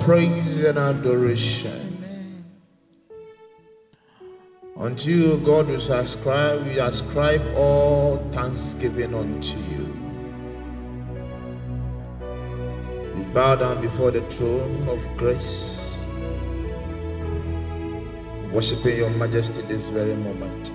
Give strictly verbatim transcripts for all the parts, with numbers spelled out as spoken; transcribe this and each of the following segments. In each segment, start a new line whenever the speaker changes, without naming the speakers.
praise and adoration. Unto you, God, we ascribe, we ascribe all thanksgiving unto you. We bow down before the throne of grace, worshiping your majesty this very moment.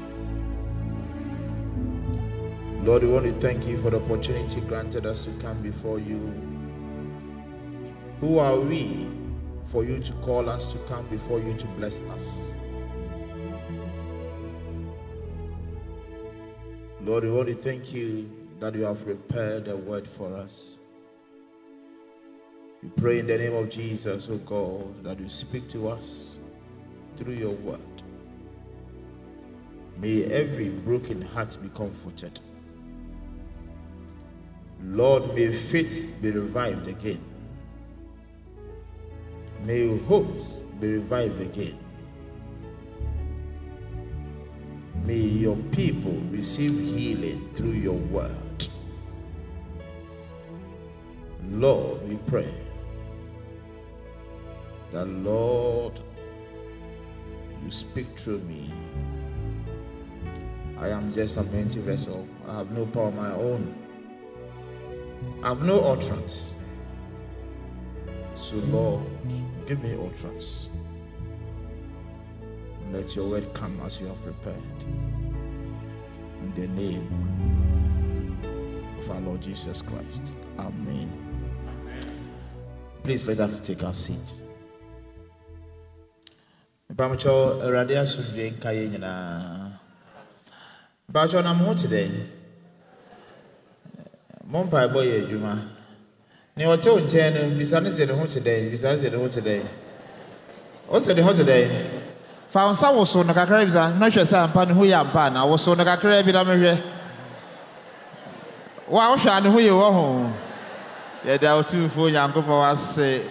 Lord, we want to thank you for the opportunity granted us to come before you. Who are we for you to call us to come before you to bless us? Lord, we want to thank you that you have prepared a word for us. We pray in the name of Jesus, oh God, that you speak to us through your word. May every broken heart be comforted. Lord, may faith be revived again. May hopes be revived again. May your people receive healing through your word. Lord, we pray that, Lord, you speak through me. I am just a empty vessel. I have no power of my own. I have no utterance. So, Lord, give me utterance. Let your word come as you have prepared. In the name of our Lord Jesus Christ. Amen. Please let us take our seat. Bamucho Radia Sunday Kayena. Bacho Namu today. Mompai boy, Juma. Near two ten, besides the home today, besides the home today. What's the home today? Found some was on the Caribs, not just a pan who yam pan. I was on the Caribbean. Wow, Shan, who you are home. Yeah, there were two for young people was say.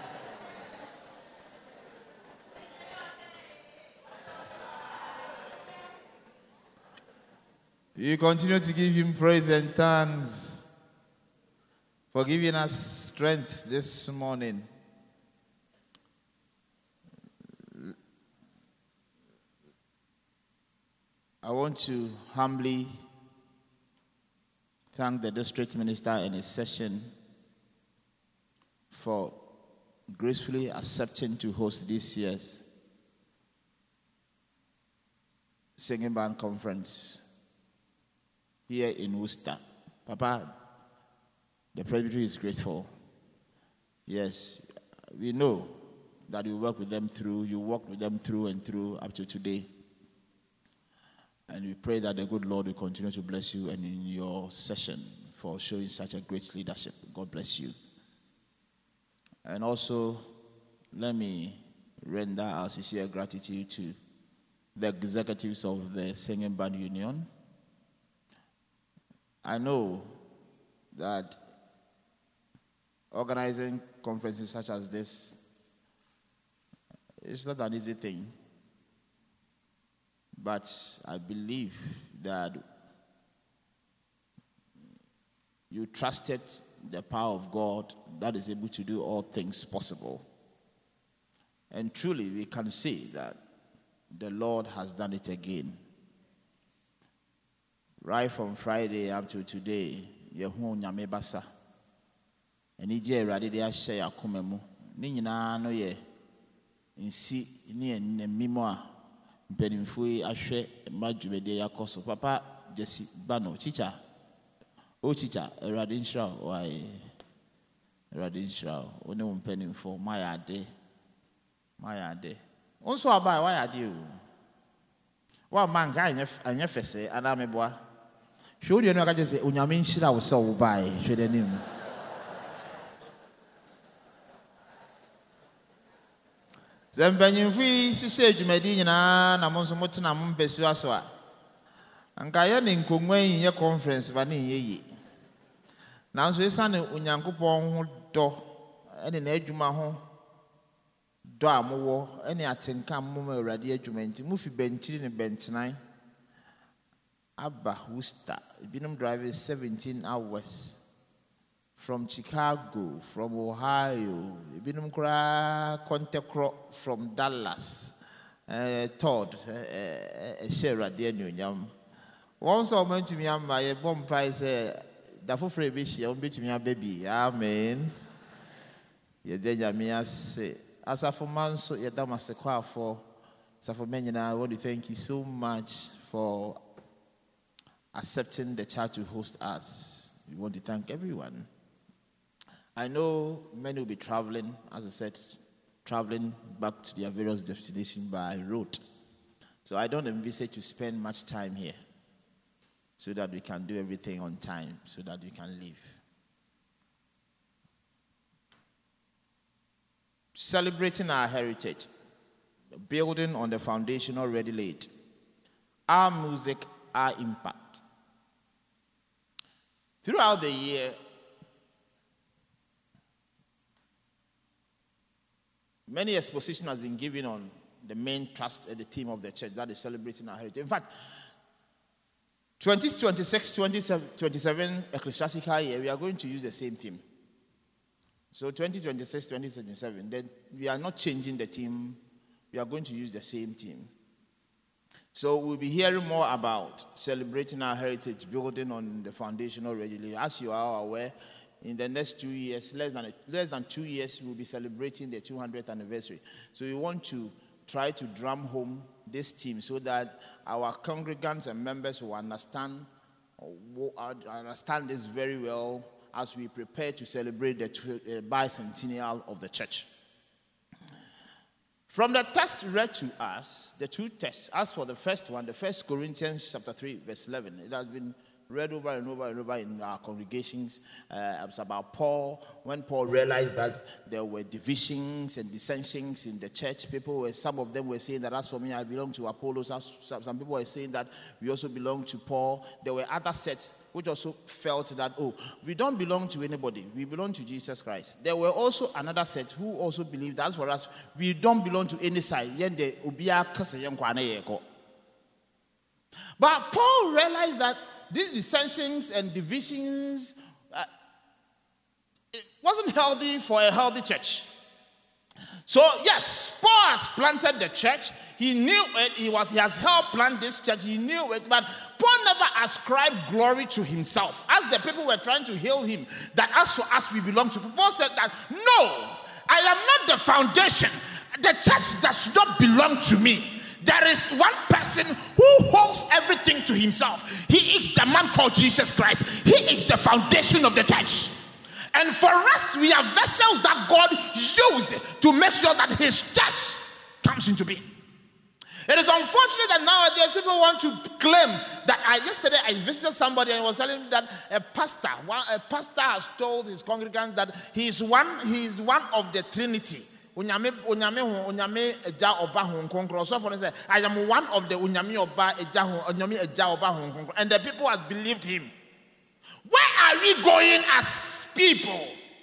You continue to give him praise and thanks for giving us strength this morning. I want to humbly thank the district minister and his session for gracefully accepting to host this year's singing band conference here in Worcester. Papa, the presbytery is grateful. Yes, we know that you work with them through, you work with them through and through up to today. And we pray that the good Lord will continue to bless you and in your session for showing such a great leadership. God bless you. And also, let me render our sincere gratitude to the executives of the Singing Band Union. I know that organizing conferences such as this is not an easy thing. But I believe that you trusted the power of God that is able to do all things possible. And truly, we can see that the Lord has done it again. Right from Friday up to today, Yehu Nyame Basa. And ije radi de ashe ya kumemu. Ni nyina no ye insi ni enmimo a mpenimfui ahwe madwumede yakoso. Papa Jesse Bano chicha. O chicha erade nshra why erade nshra one mpenimfo mayade mayade. Onso abai why ade o. Wa man ga anya fese ana meboa. Hwe odi no ka je se onyame nshira wo se wo bai hwe danim. Zembanyimfi sise dwumadi nyina na mo nso motena mo mpesu aso a anka ye ne nkonwa yin conference ba ne yeyi nanso esane onyankopon ho do ene na adwuma ho do amowo ene atenka mmom awurade adwuma nti mu fi benchiri ne bentenan aba Worcester binum drive seventeen hours from Chicago, from Ohio, ebinom kura Contecro from Dallas, uh, Todd, Shera Daniel. Once I went to me, my bomb pie said, "Dafu free bishi, I won't to me a baby." Amen. Ye deja me say, as a for man, so ye dama se kwa for. So for many now, I want to thank you so much for accepting the church to host us. We want to thank everyone. I know many will be traveling, as I said, traveling back to their various destinations by road. So I don't envisage to spend much time here so that we can do everything on time, so that we can leave. Celebrating our heritage, building on the foundation already laid. Our music, our impact. Throughout the year, many exposition has been given on the main thrust and the theme of the church, that is celebrating our heritage. In fact, twenty twenty-six twenty twenty-seven ecclesiastical year, we are going to use the same theme. So twenty twenty-six twenty twenty-seven, then we are not changing the theme. We are going to use the same theme. So we'll be hearing more about celebrating our heritage, building on the foundation already. As you are aware, in the next two years, less than, less than two years, we'll be celebrating the two hundredth anniversary. So we want to try to drum home this theme so that our congregants and members will understand, will understand this very well as we prepare to celebrate the bicentennial of the church. From the text read to us, the two texts, as for the first one, the First Corinthians chapter three, verse eleven, it has been read over and over and over in our congregations. Uh, it's about Paul. When Paul realized that there were divisions and dissensions in the church, people were, some of them were saying that as for me, I belong to Apollos. Some people were saying that we also belong to Paul. There were other sets which also felt that, oh, we don't belong to anybody. We belong to Jesus Christ. There were also another set who also believed that as for us, we don't belong to any side. But Paul realized that these dissensions and divisions, uh, it wasn't healthy for a healthy church. So yes, Paul has planted the church. He knew it. He was. He has helped plant this church. He knew it. But Paul never ascribed glory to himself. As the people were trying to hail him, that as for us we belong to. Paul said that, no, I am not the foundation. The church does not belong to me. There is one person who holds everything to himself. He is the man called Jesus Christ. He is the foundation of the church. And for us, we are vessels that God used to make sure that his church comes into being. It is unfortunate that nowadays people want to claim that I, yesterday I visited somebody and was telling me that a pastor, one, a pastor has told his congregants that he is one, he is one of the Trinity. Unyame unyame unyame eja oba hon konkro. So for instance, I am one of the unyame oba eja hon unyame eja oba hon konkro, and the people have believed him. Where are we going as people?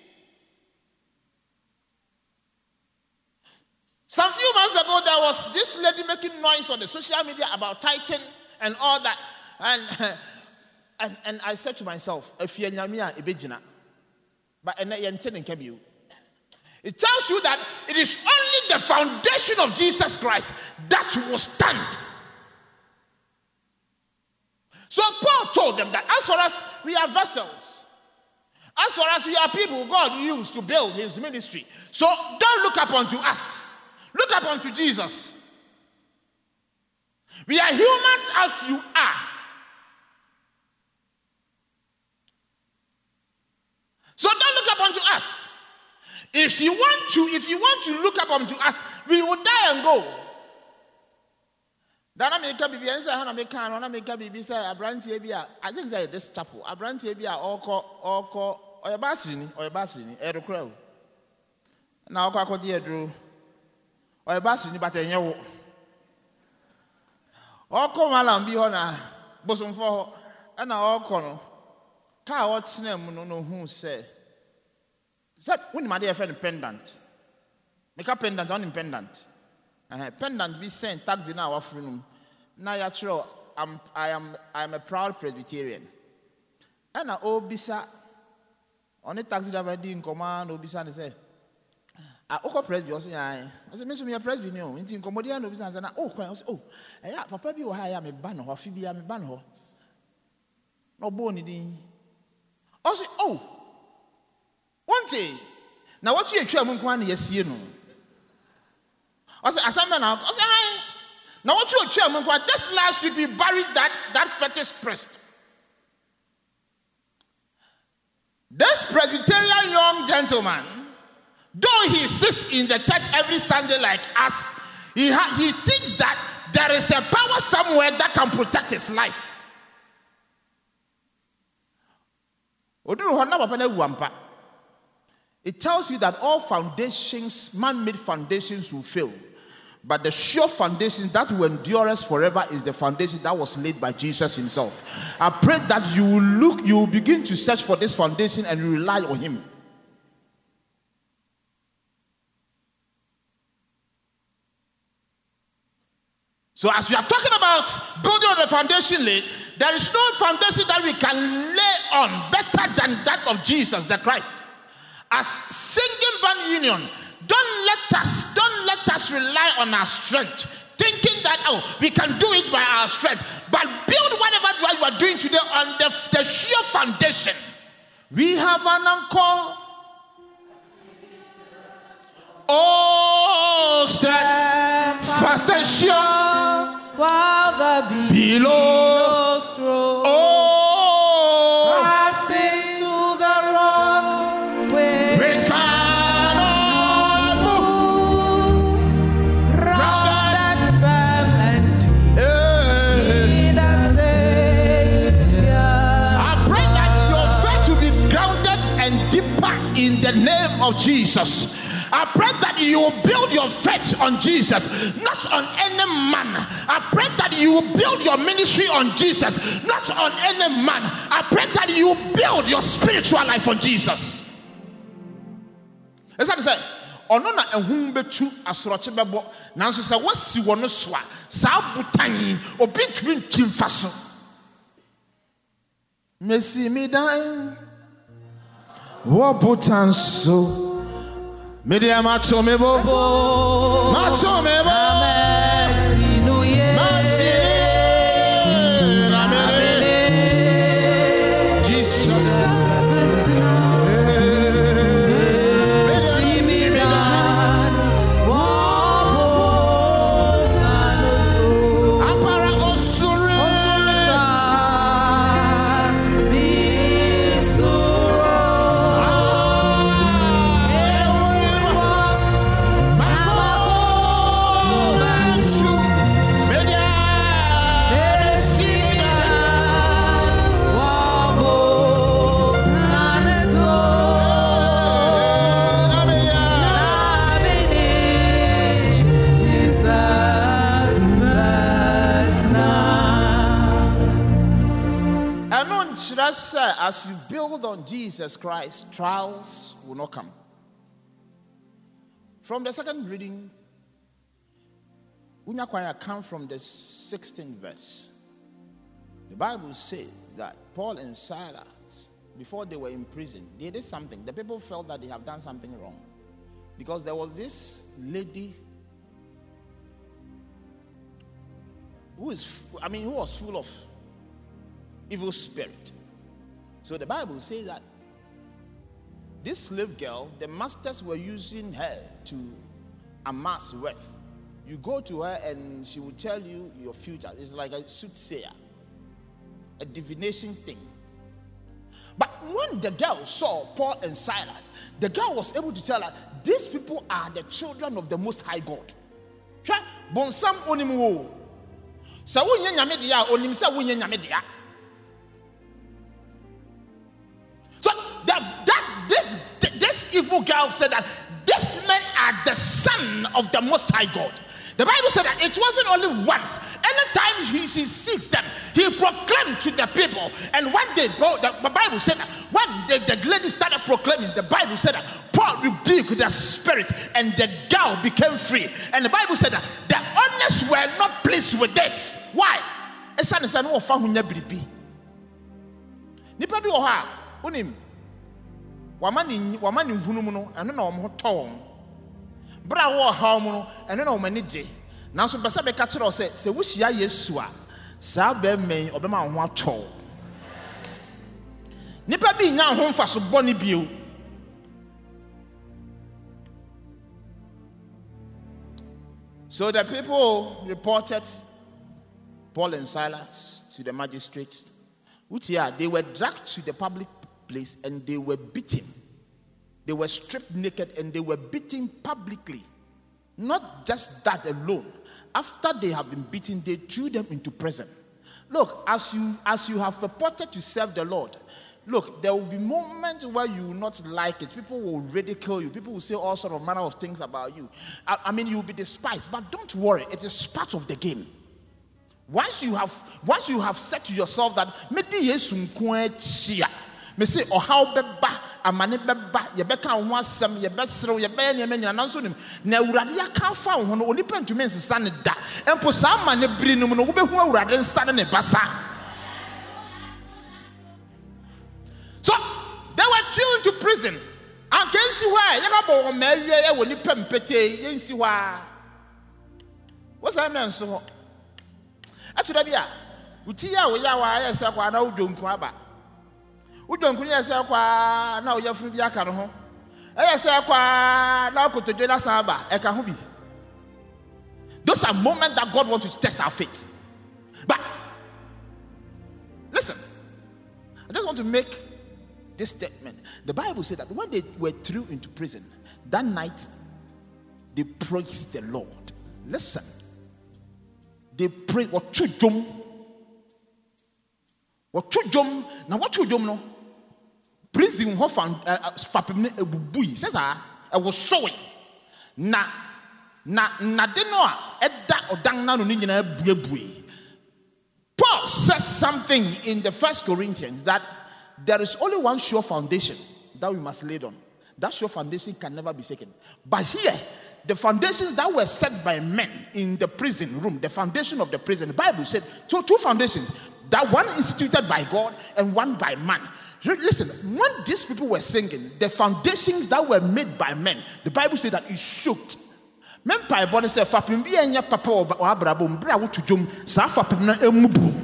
Some few months ago, there was this lady making noise on the social media about tithing and all that, and and, and I said to myself, if you're nyamia ibejina, but and you. It tells you that it is only the foundation of Jesus Christ that will stand. So Paul told them that as far as we are vessels, as far as we are people God used to build his ministry, so don't look up unto us. Look up unto Jesus. We are humans as you are. So don't look up unto us. If you want to, if you want to look up unto us, we will die and go. Dana meka bibi ense ha na meka no na meka bibi say abrantie bi a I think say this chapel abrantie bi a oko oko oyeba asiri ni oyeba asiri ni edokra o na oko akodi edro oyeba asiri ni bata enye wo oko malam bi ho na bosomfo ho na oko no ka o tena mu no no hu say so when my dear friend pendant make a pendant on pendant uh, pendant be sent taxi now our friend now ya true I'm I am I am a proud Presbyterian and I obisa On a taxi driver in command, Obisan say, I oko presby or say, I said, Miss me a presby no, in Commodian Obisan, and oh, oh, yeah, Papa be or I am a banner or Phoebe am a banner. No bone in. Also, oh, one day. Now what you actually want one yes, you know. I said, as a man, I said, now what you actually want just last week we buried that that fetish priest. This Presbyterian young gentleman, though he sits in the church every Sunday like us, he ha- he thinks that there is a power somewhere that can protect his life. It tells you that all foundations, man-made foundations, will fail. But the sure foundation that will endure us forever is the foundation that was laid by Jesus himself. I pray that you will look, you will begin to search for this foundation and rely on him. So as we are talking about building on the foundation laid, there is no foundation that we can lay on better than that of Jesus the Christ. As singing band union, don't let us, don't let us rely on our strength, thinking that, oh, we can do it by our strength. But build whatever you are doing today on the, the sheer foundation. We have an anchor. Oh, stand fast and sure
while the
below. Oh,
in
the name of Jesus. I pray that you will build your faith on Jesus, not on any man. I pray that you will build your ministry on Jesus, not on any man. I pray that you will build your spiritual life on Jesus. As I say, ono na ehun betu asoroche bebo nanso se wasi wono so a sa butan obi twin twimfa so mesi mi dan wo butan so media macho mebo macho mebo as you build on Jesus Christ, trials will not come. From the second reading, Unyakwaya come from the sixteenth verse. The Bible says that Paul and Silas, before they were in prison, they did something. The people felt that they have done something wrong. Because there was this lady who is, I mean, who was full of evil spirit. So the Bible says that this slave girl, the masters were using her to amass wealth. You go to her and she will tell you your future. It's like a soothsayer, a divination thing. But when the girl saw Paul and Silas, the girl was able to tell her, these people are the children of the Most High God. Bonsam onimu. Sa wunye nyame dia onim sa wunye nyame dia. So that, that this this evil girl said that these men are the son of the Most High God. The Bible said that it wasn't only once. Anytime he, he sees them, he proclaimed to the people. And one day, the Bible said that when the, the lady started proclaiming, the Bible said that Paul rebuked the spirit and the girl became free. And the Bible said that the honest were not pleased with it. Why? wamani wamani nhunu no eno na omo ton bra wo haw mu no eno na omo nige nanso besa be ka kire o se se wuhia Yesu a saa be men obema ho atwo nipa bi nya ho mfaso boni bio. So the people reported Paul and Silas to the magistrates. Which yeah, they were dragged to the public place and they were beaten. They were stripped naked and they were beaten publicly. Not just that alone. After they have been beaten, they threw them into prison. Look, as you as you have purported to serve the Lord, look, there will be moments where you will not like it. People will ridicule you. People will say all sort of manner of things about you. I, I mean, you will be despised. But don't worry, it is part of the game. Once you have, once you have said to yourself that, "Medi Yesu nkoachia," me say, "Oh how beba, amane beba, yebeka nwasem, yebesrew, yebe nyame nyina nanso nim. Na awurade aka fa ho no onipa ntumi nsesa ne da. Empo sa amane biri nim no wo behu awurade nsa ne basa." So they were thrown into prison. And can see why you got bo ma awie e woni pempete yen si wa. What's that mean so? Atuda bia uti ya wo ya wa ya se kwa na udonku aba. Udonku ya se kwa na oyafunu bi aka no ho. E ya se kwa na okotoje na saba e ka ho bi. Those are moments that God wants to test our faith. But listen, I just want to make this statement. The Bible said that when they were thrown into prison, that night they praised the Lord. Listen, they prayed. What to jom? What to jom? Now what to jom? No, praising Hof and Fapim Ebubui says, "I was sowing." Na na na denoa edda odang na no ni nyina buebue. Paul said something in the First Corinthians that there is only one sure foundation that we must lay on. That sure foundation can never be shaken. But here, the foundations that were set by men in the prison room, the foundation of the prison, the Bible said two, two foundations, that one instituted by God and one by man. Listen, when these people were singing, the foundations that were made by men, the Bible said that it shook. Men pa bone se fapim bi enya papa o abrabo mbra wo tudwom sa fapim na emubu.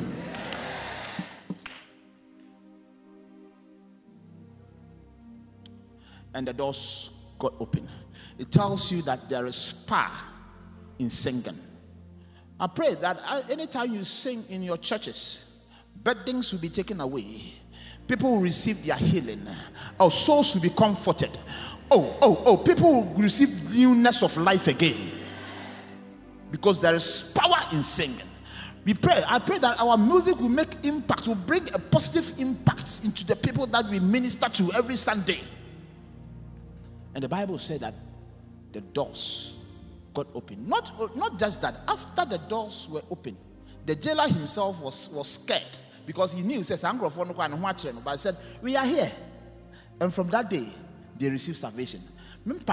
And the doors got open. It tells you that there is power in singing. I pray that anytime you sing in your churches, burdens will be taken away. People will receive their healing. Our souls will be comforted. Oh, oh, oh, people will receive newness of life again. Because there is power in singing. We pray, I pray that our music will make impact, will bring a positive impact into the people that we minister to every Sunday. And the Bible said that the doors got open. Not, not just that, after the doors were open, the jailer himself was, was scared because he knew, he says, but he said, "We are here." And from that day, they received salvation. If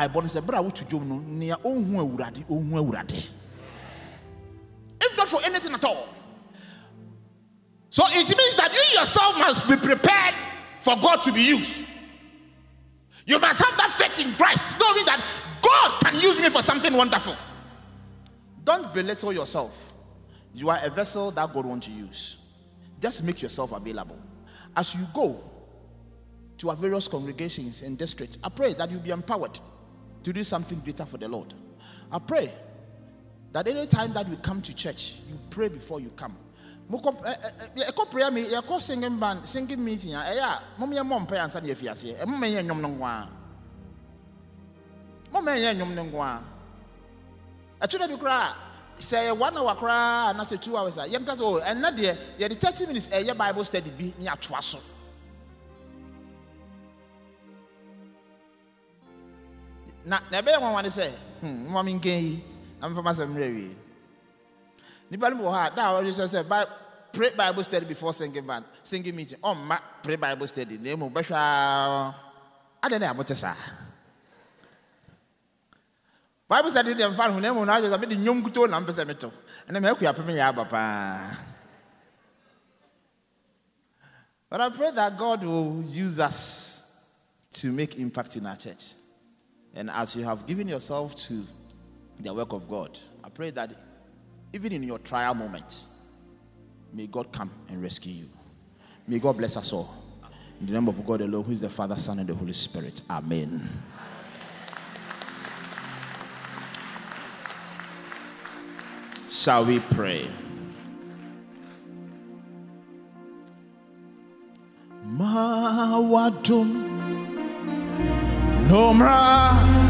not for anything at all. So it means that you yourself must be prepared for God to be used. You must have that faith in Christ, knowing that God can use me for something wonderful. Don't belittle yourself. You are a vessel that God wants to use. Just make yourself available. As you go to our various congregations and districts, I pray that you'll be empowered to do something greater for the Lord. I pray that any time that you come to church, you pray before you come. Prayer me, you singing band, singing meeting. Yeah, mommy and mom pay answer your fiancé. A moment and yum nongwa. Moment and yum nongwa. I should have cry. Say one hour cry, and I say two hours. Young guys, oh, and not there. Yeah, the thirty minutes a year Bible study be near twasso. Na never one want to say, hmm, mommy gay. I'm from myself, Mary. Nibali mo ha da already say pray Bible study before singing band singing meeting on ma pray Bible study name mo behwa ade na abotesa Bible study dem fan ho name mo na just be nyom kuto na mpese meto na me akua peme ya papa. But I pray that God will use us to make impact in our church. And as you have given yourself to the work of God, I pray that even in your trial moment, may God come and rescue you. May God bless us all. In the name of God alone, who is the Father, Son, and the Holy Spirit. Amen. Shall we pray? Mawadum Nomra.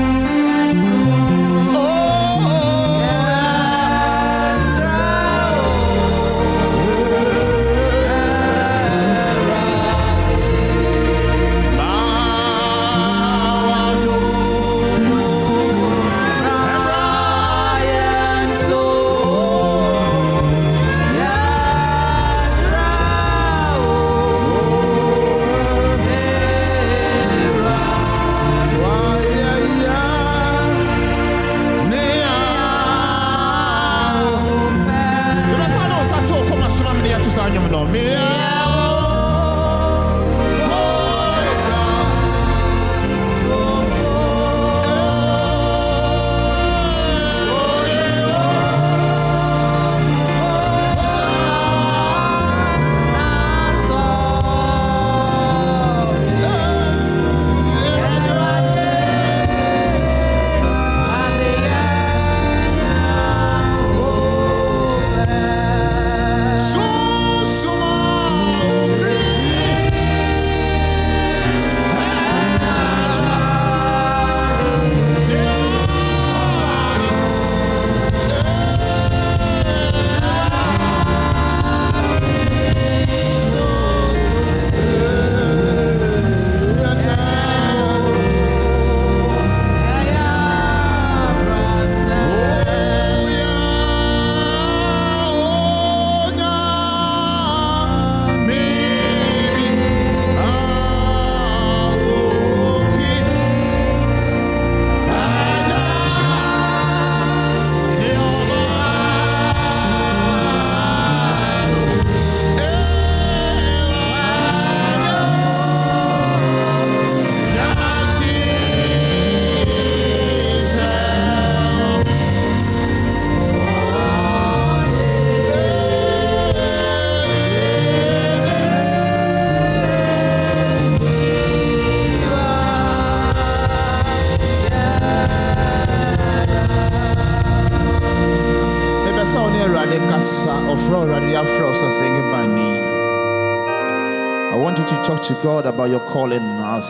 I want you to talk to God about your calling as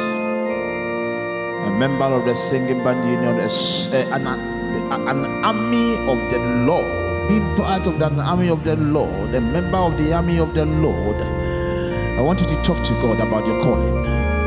a member of the singing band union, an, an army of the Lord, being part of the army of the Lord, a member of the army of the Lord. I want you to talk to God about your calling.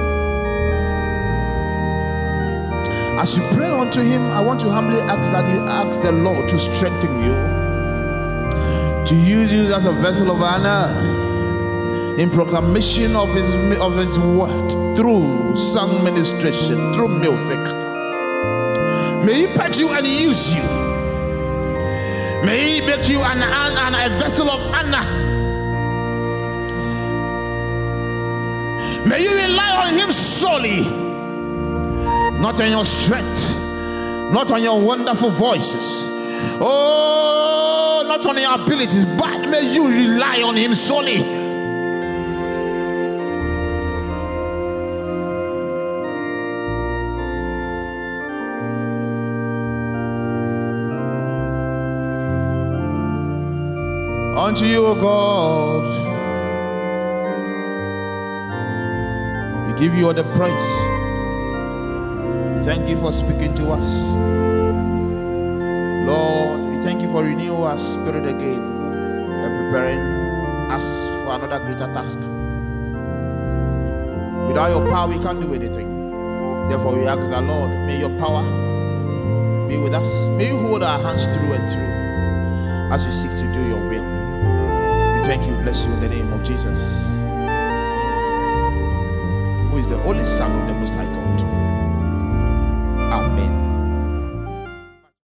As you pray unto Him, I want to humbly ask that you ask the Lord to strengthen you, to use you as a vessel of honor in proclamation of his, of his word, through song ministration, through music. May He put you and use you. May He make you an, an, a vessel of honor. May you rely on Him solely, not on your strength, not on your wonderful voices, oh, not on your abilities, but may you rely on Him solely. Unto you, O God, we give you all the praise. We thank you for speaking to us. Lord, we thank you for renewing our spirit again and preparing us for another greater task. Without your power, we can't do anything. Therefore, we ask the Lord, may your power be with us. May you hold our hands through and through as we seek to do your will. Thank you, bless you in the name of Jesus, who is the only Son of the Most High God.